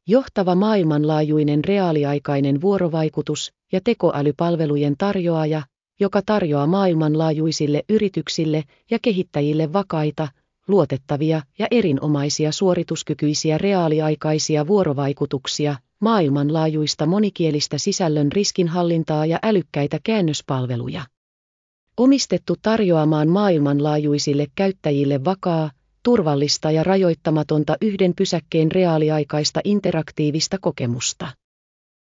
Johtava maailmanlaajuinen reaaliaikainen vuorovaikutus- ja tekoälypalvelujen tarjoaja, joka tarjoaa maailmanlaajuisille yrityksille ja kehittäjille vakaita, luotettavia ja erinomaisia suorituskykyisiä reaaliaikaisia vuorovaikutuksia, maailmanlaajuista monikielistä sisällön riskinhallintaa ja älykkäitä käännöspalveluja. Omistettu tarjoamaan maailmanlaajuisille käyttäjille vakaa, turvallista ja rajoittamatonta yhden pysäkkeen reaaliaikaista interaktiivista kokemusta.